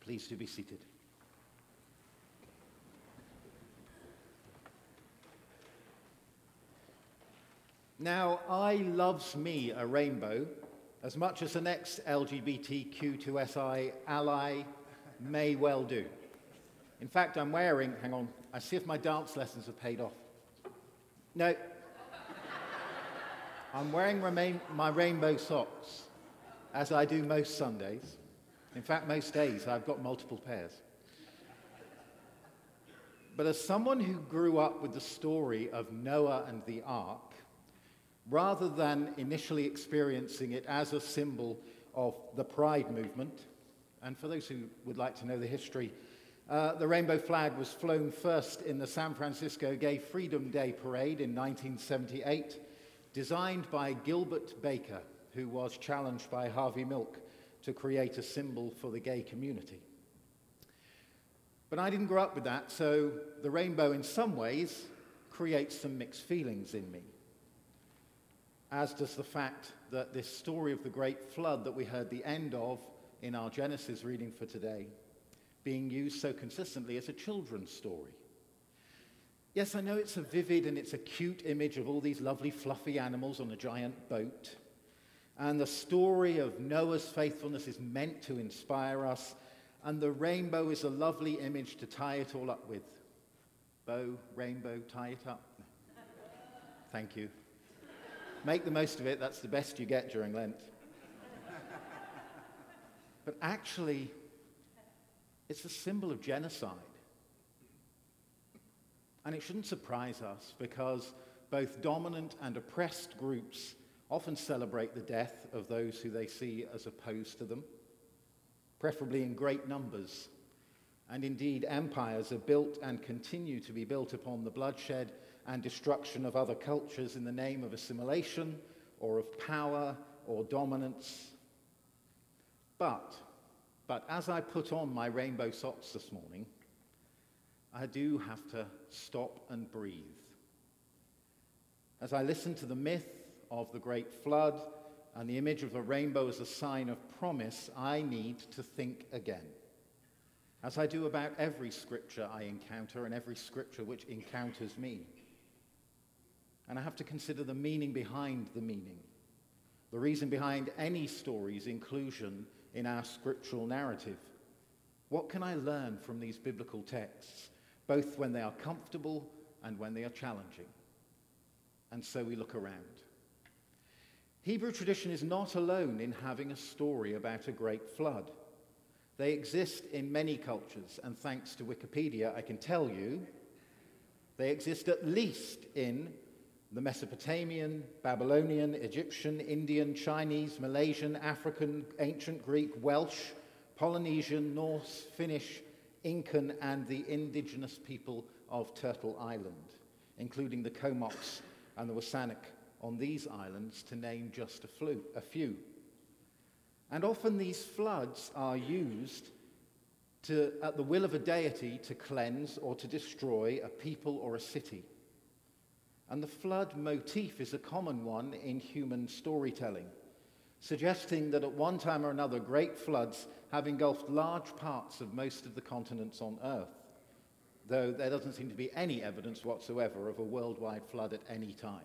Please do be seated. Now, I loves me a rainbow as much as the next LGBTQ2SI ally may well do. In fact, I'm wearing, hang on, I see if my dance lessons have paid off. No. I'm wearing my rainbow socks, as I do most Sundays. In fact, most days I've got multiple pairs. But as someone who grew up with the story of Noah and the ark, rather than initially experiencing it as a symbol of the Pride movement, and for those who would like to know the history, the rainbow flag was flown first in the San Francisco Gay Freedom Day Parade in 1978, designed by Gilbert Baker, who was challenged by Harvey Milk to create a symbol for the gay community. But I didn't grow up with that, so the rainbow in some ways creates some mixed feelings in me, as does the fact that this story of the great flood that we heard the end of in our Genesis reading for today, being used so consistently as a children's story. Yes, I know it's a vivid and it's a cute image of all these lovely fluffy animals on a giant boat. And the story of Noah's faithfulness is meant to inspire us. And the rainbow is a lovely image to tie it all up with. Bow, rainbow, tie it up. Thank you. Make the most of it. That's the best you get during Lent. But actually, it's a symbol of genocide. And it shouldn't surprise us because both dominant and oppressed groups often celebrate the death of those who they see as opposed to them, preferably in great numbers. And indeed, empires are built and continue to be built upon the bloodshed and destruction of other cultures in the name of assimilation or of power or dominance. But as I put on my rainbow socks this morning, I do have to stop and breathe. As I listen to the myth of the great flood and the image of a rainbow as a sign of promise, I need to think again. As I do about every scripture I encounter and every scripture which encounters me. And I have to consider the meaning behind the meaning, the reason behind any story's inclusion in our scriptural narrative. What can I learn from these biblical texts, both when they are comfortable and when they are challenging? And so we look around. Hebrew tradition is not alone in having a story about a great flood. They exist in many cultures, and thanks to Wikipedia, I can tell you, they exist at least in the Mesopotamian, Babylonian, Egyptian, Indian, Chinese, Malaysian, African, ancient Greek, Welsh, Polynesian, Norse, Finnish, Incan, and the indigenous people of Turtle Island, including the Comox and the Wasanic on these islands, to name just a few. And often these floods are used at the will of a deity to cleanse or to destroy a people or a city. And the flood motif is a common one in human storytelling, suggesting that at one time or another, great floods have engulfed large parts of most of the continents on Earth, though there doesn't seem to be any evidence whatsoever of a worldwide flood at any time.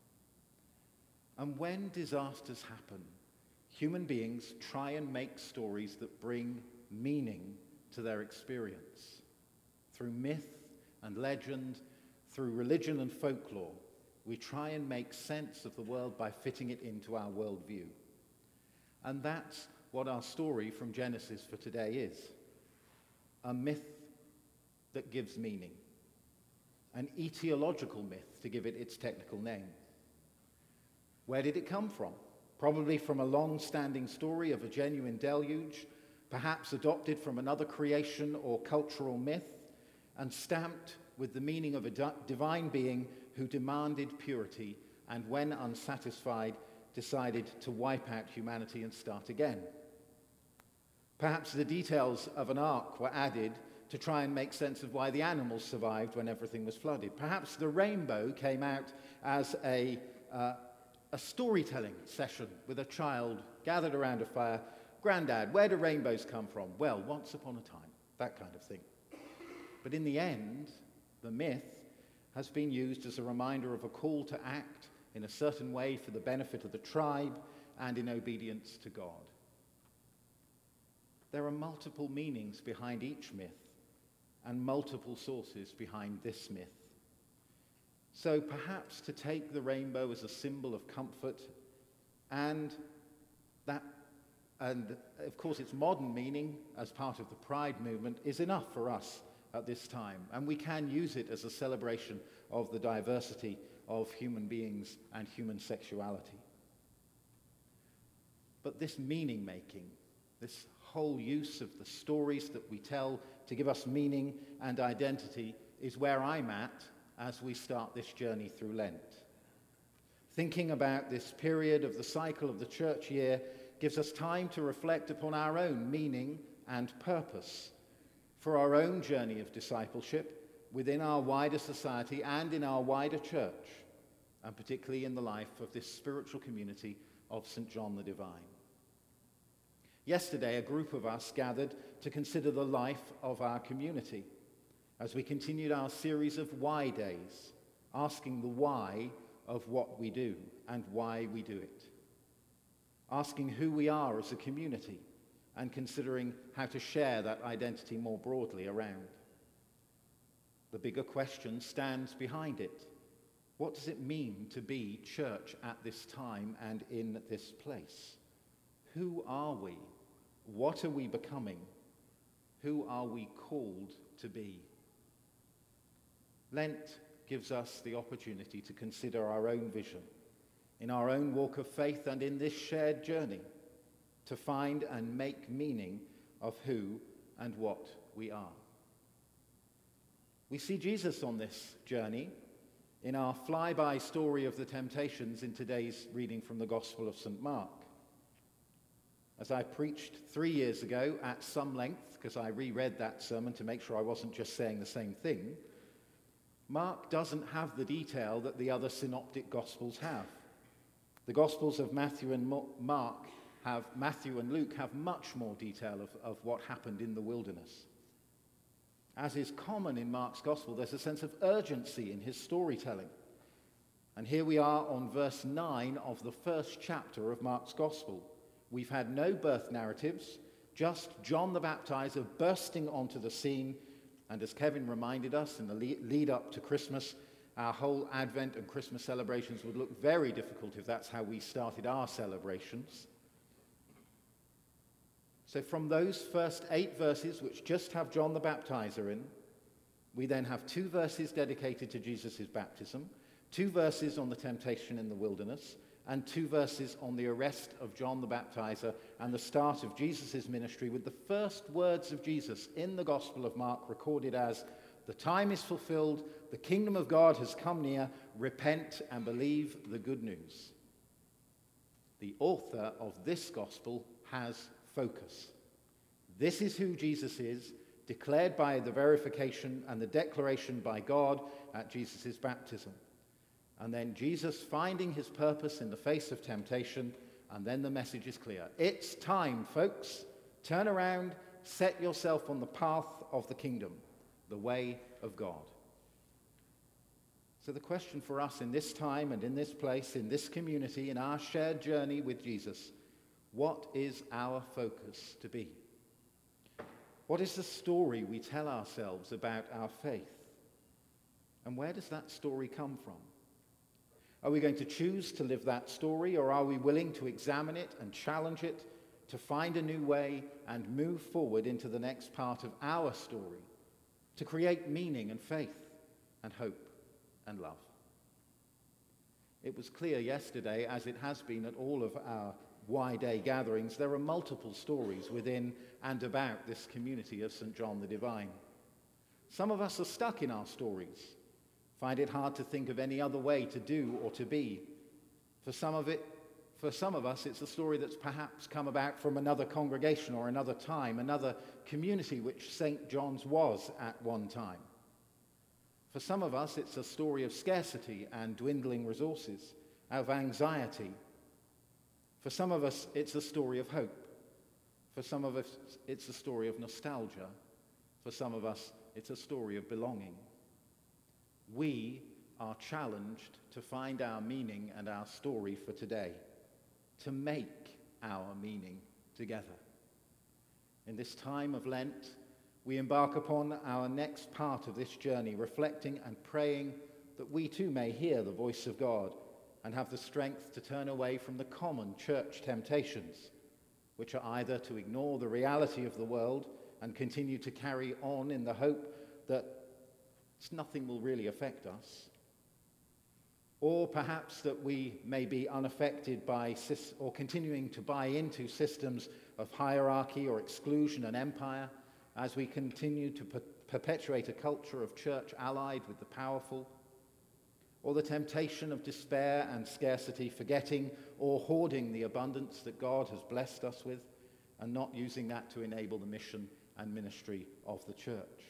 And when disasters happen, human beings try and make stories that bring meaning to their experience. Through myth and legend, through religion and folklore, we try and make sense of the world by fitting it into our worldview. And that's what our story from Genesis for today is. A myth that gives meaning. An etiological myth, to give it its technical name. Where did it come from? Probably from a long-standing story of a genuine deluge, perhaps adopted from another creation or cultural myth, and stamped with the meaning of a divine being who demanded purity and, when unsatisfied, decided to wipe out humanity and start again. Perhaps the details of an ark were added to try and make sense of why the animals survived when everything was flooded. Perhaps the rainbow came out as a storytelling session with a child gathered around a fire Grandad, where do rainbows come from? Well, once upon a time, that kind of thing. But in the end, the myth has been used as a reminder of a call to act in a certain way for the benefit of the tribe and in obedience to God. There are multiple meanings behind each myth and multiple sources behind this myth. So perhaps to take the rainbow as a symbol of comfort and of course its modern meaning as part of the Pride movement is enough for us at this time. And we can use it as a celebration of the diversity of human beings and human sexuality. But this meaning making, this whole use of the stories that we tell to give us meaning and identity is where I'm at as we start this journey through Lent. Thinking about this period of the cycle of the church year gives us time to reflect upon our own meaning and purpose for our own journey of discipleship within our wider society and in our wider church, and particularly in the life of this spiritual community of St. John the Divine. Yesterday, a group of us gathered to consider the life of our community as we continued our series of why days, asking the why of what we do and why we do it, asking who we are as a community and considering how to share that identity more broadly around. The bigger question stands behind it. What does it mean to be church at this time and in this place? Who are we? What are we becoming? Who are we called to be? Lent gives us the opportunity to consider our own vision in our own walk of faith and in this shared journey to find and make meaning of who and what we are. We see Jesus on this journey in our flyby story of the temptations in today's reading from the Gospel of St. Mark. As I preached 3 years ago at some length, because I reread that sermon to make sure I wasn't just saying the same thing, Mark doesn't have the detail that the other synoptic Gospels have. The Gospels of Matthew and Luke have much more detail of what happened in the wilderness. As is common in Mark's Gospel, there's a sense of urgency in his storytelling. And here we are on verse 9 of the first chapter of Mark's Gospel. We've had no birth narratives, just John the Baptizer bursting onto the scene. And as Kevin reminded us in the lead up to Christmas, our whole Advent and Christmas celebrations would look very difficult if that's how we started our celebrations. So from those first 8 verses, which just have John the Baptizer in, we then have 2 verses dedicated to Jesus' baptism, 2 verses on the temptation in the wilderness, and 2 verses on the arrest of John the Baptizer and the start of Jesus' ministry, with the first words of Jesus in the Gospel of Mark recorded as, "The time is fulfilled, the kingdom of God has come near, repent and believe the good news." The author of this Gospel has focus. This is who Jesus is, declared by the verification and the declaration by God at Jesus' baptism. And then Jesus finding his purpose in the face of temptation, and then the message is clear. It's time, folks. Turn around, set yourself on the path of the kingdom, the way of God. So the question for us in this time and in this place, in this community, in our shared journey with Jesus, what is our focus to be? What is the story we tell ourselves about our faith? And where does that story come from? Are we going to choose to live that story, or are we willing to examine it and challenge it, to find a new way and move forward into the next part of our story, to create meaning and faith and hope and love? It was clear yesterday, as it has been at all of our Y Day gatherings, there are multiple stories within and about this community of St. John the Divine. Some of us are stuck in our stories, find it hard to think of any other way to do or to be. For some of us, it's a story that's perhaps come about from another congregation or another time, another community which St. John's was at one time. For some of us, it's a story of scarcity and dwindling resources, of anxiety. For some of us, it's a story of hope, For some of us, it's a story of nostalgia. For some of us, it's a story of belonging. We are challenged to find our meaning and our story for today, to make our meaning together. In this time of Lent, we embark upon our next part of this journey, reflecting and praying that we too may hear the voice of God and have the strength to turn away from the common church temptations, which are either to ignore the reality of the world and continue to carry on in the hope that nothing will really affect us, or perhaps that we may be unaffected by or continuing to buy into systems of hierarchy or exclusion and empire as we continue to perpetuate a culture of church allied with the powerful, or the temptation of despair and scarcity, forgetting or hoarding the abundance that God has blessed us with and not using that to enable the mission and ministry of the church.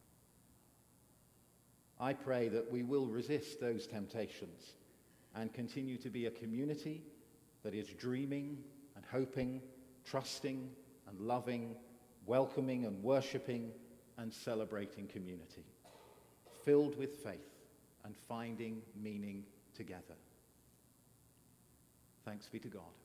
I pray that we will resist those temptations and continue to be a community that is dreaming and hoping, trusting and loving, welcoming and worshipping and celebrating community, filled with faith and finding meaning together. Thanks be to God.